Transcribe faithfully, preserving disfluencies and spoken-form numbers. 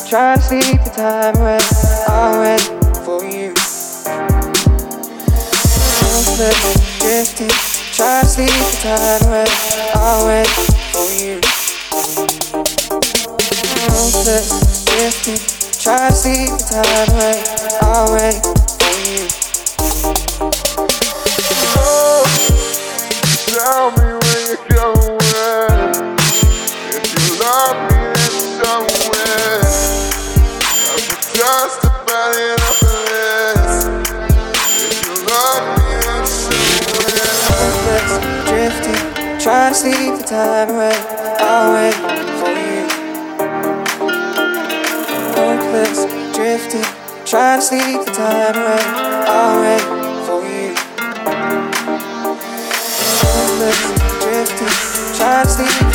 try to sleep the time away. I'll wait for you. Hopeless, drifting, try to sleep the time away. I'll wait for you. Hopeless, drifting, try to sleep the time away. I'll wait for you. Oh, tell me where you're going. If you love me, then somewhere. I'm just about enough of this. If you love me, then somewhere. Hopeless, drifting, try to sleep the time away. I'll wait for you. Hopeless, drifting, try to sleep the time away. I'll wait for you. Hopeless, drifting, try to sleep